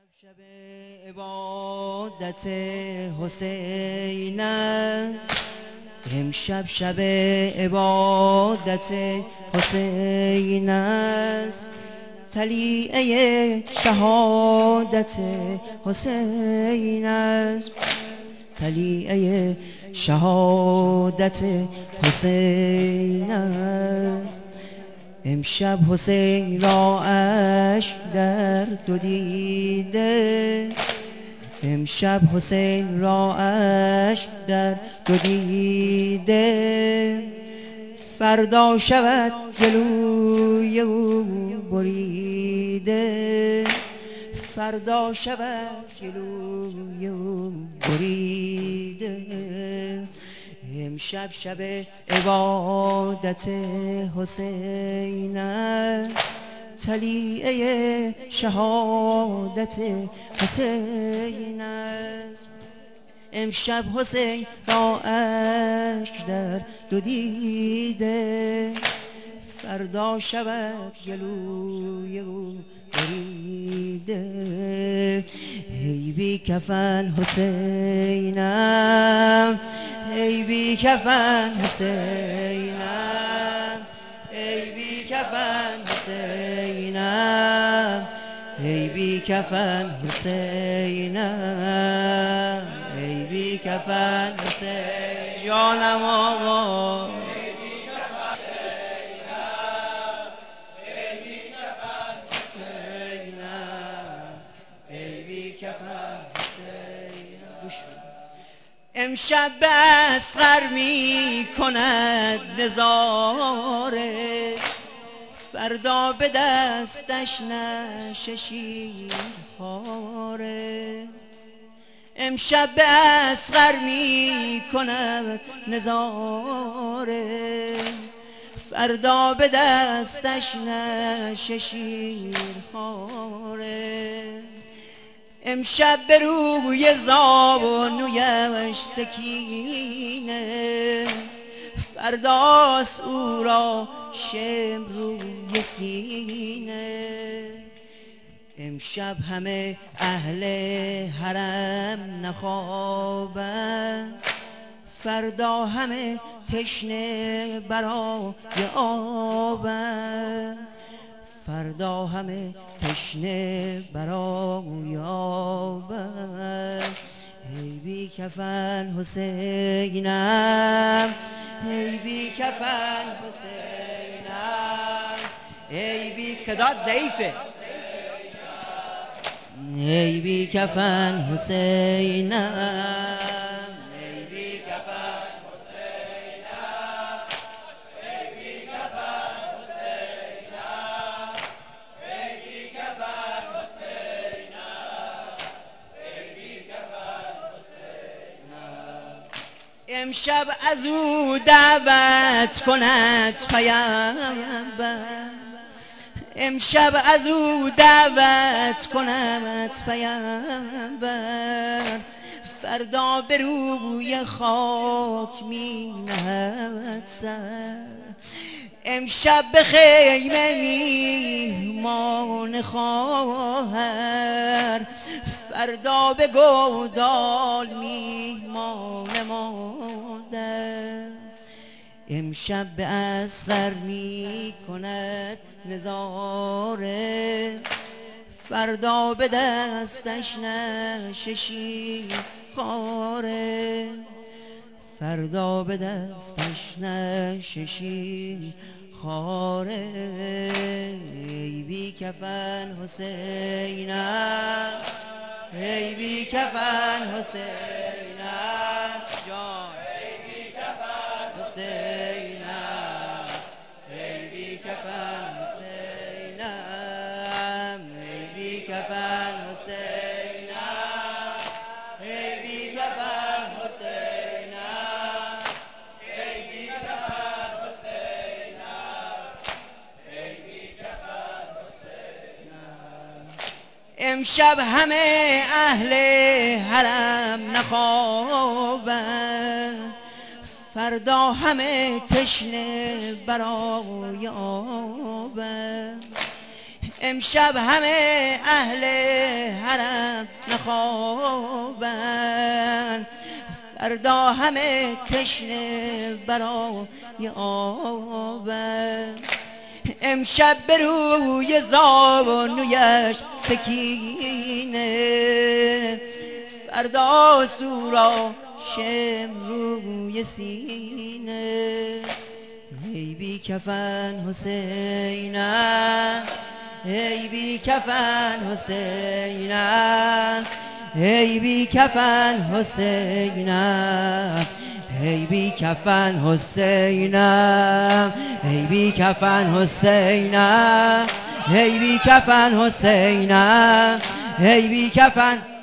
شب عبادت حسین است، امشب شب عبادت حسین است، طلیعه شهادت حسین است، طلیعه شهادت حسین است. امشب حسین را اشک در دو دیده، امشب حسین را اشک در دو دیده، فردا شود گلوی او بریده، فردا شود گلوی او بریده. امشب شب عبادت حسین است، طلیعه شهادت حسین است. امشب حسین را اشک در دو دیده، فردا شود گلوی او بریده. ای بی کفن حسینم، ای بی کفن حسینم، ای بی کفن حسینم، ای بی کفن حسینم، ای بی کفن حسین جانم آقا. امشب به اصغر می کند نظاره، فردا به دستش نشه شیرخواره. امشب به اصغر می کند نظاره، فردا به دستش نشه شیرخواره. امشب به روی زانویش سکینه، فرداست او را شم روی سینه. امشب همه اهل حرم نخوابند، فردا همه تشنه برای آبند، فردا همه تشنه برای آبند. ای بی کفن حسینم، ای بی کفن حسینم، ای بی صدات ضعیفه، ای بی کفن حسینم، ای بی کفن امشب از او دعوت کند پیامبر، امشب از او دعوت کند پیامبر، فردا به روی خاک می نهد سر. امشب به خیمه میهمان خواهر، فردا به گودال میهمان مادر. امشب به اصغر می کند نظاره، فردا به دستش نشه شیرخواره، فردا به دستش نشه شیرخواره. ای بی کفن حسینم، ای بی کفن حسینم جان، ای بی کفن حسینم، ای بی کفن حسینم، ای بی کفن حسینم، ای بی کفن حسینم، ای بی کفن حسینم، ای بی کفن حسینم. امشب همه اهل حرم نخوابند، فردا همه تشنه برای آبند. امشب همه اهل حرم خوابن، فردا همه تشنه برای آبن. امشب به روی زانویش سکینه، فردا سورا روی سینه. ای بی کفن حسینم، ای بی کفن حسینم، ای بی کفن حسینم، ای بی کفن حسینم، ای بی کفن حسینم، ای بی کفن حسینم، ای بی کفن